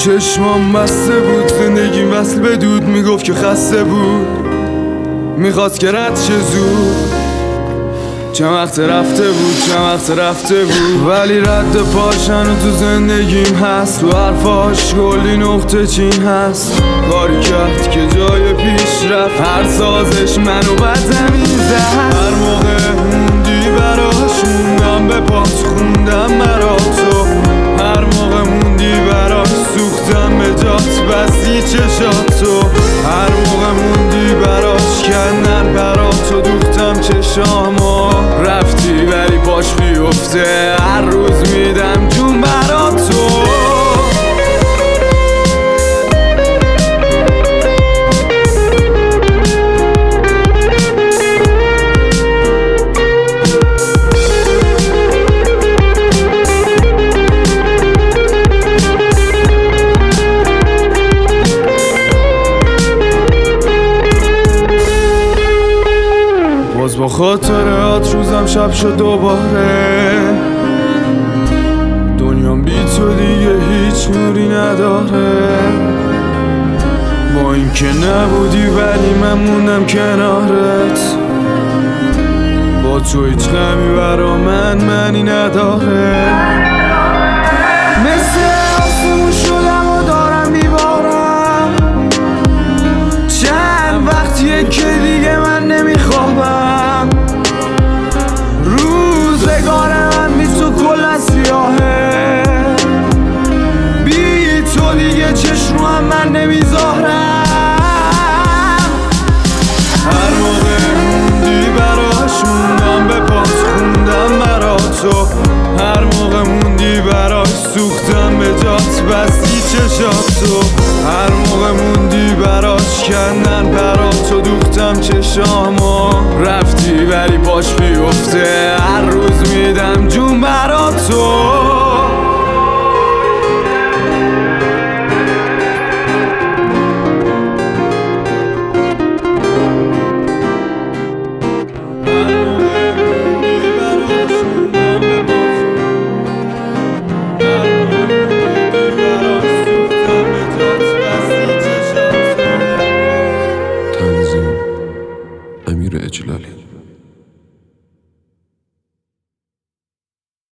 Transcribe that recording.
چشمام بسته بود، زندگیم وصل به دود، میگفت که خسته بود، میخواست که رد شه زود. چند وقت رفته بود ولی رد پاشن تو زندگیم هست. تو حرفاش کلی نقطه چین هست. کاری کرد که جای پیش رفت، هر سازش منو بد زمین زد. هر موقع موندی براش موندم، به پات خوندم برا تو. هر موقع موندی براش سوختم به جات، بستی چشاتو. هر موقع موندی براش کندن پراتو، دوختم چشامو. رفتی ولی باش بیفته، هر روز میدم جون برا تو. باز با خاطرات روزم شب شد دوباره. دنیام بی تو دیگه هیچ نوری نداره. با اینکه نبودی ولی من موندم کنارت. با تو هیچ غمی برا منی نداره. مثل آسمون شدم و دارم میبارم. چند وقتیه که دیگه من نمیخوابم. روزگار من بی تو کلا سیاهه. بی تو دیگه چشم رو هم من نمیذارم. هر موقع موندی براش موندم، به پات خوندم برا تو. هر موقع موندی براش سوختم به جات، بستی چشاتو. هر موقع موندی براش کندن پراتو، دوختم چشامو. رفتی ولی باش بیفته،